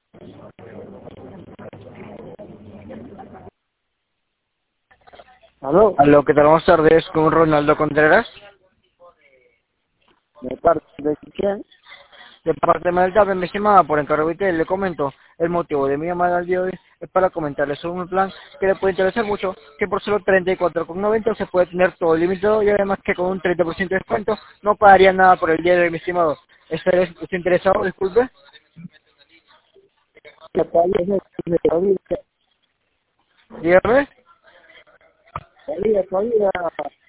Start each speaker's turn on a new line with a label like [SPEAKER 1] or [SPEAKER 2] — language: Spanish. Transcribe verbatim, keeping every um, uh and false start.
[SPEAKER 1] ¿Aló?
[SPEAKER 2] Aló, ¿qué tal? Buenas tardes, con Ronaldo Contreras,
[SPEAKER 1] ¿De parte de quién?
[SPEAKER 2] de parte de Maldave, mi estimada, por encargo de usted, le comento, el motivo de mi llamada al día de hoy es para comentarle sobre un plan que le puede interesar mucho, que por solo treinta y cuatro con noventa se puede tener todo limitado y además que con un treinta por ciento de descuento no pagaría nada por el día de hoy, mi estimado. ¿Está usted interesado? Disculpe.
[SPEAKER 1] ¿Qué país es ese? De Florida.
[SPEAKER 2] Dígame.
[SPEAKER 1] Florida, Florida.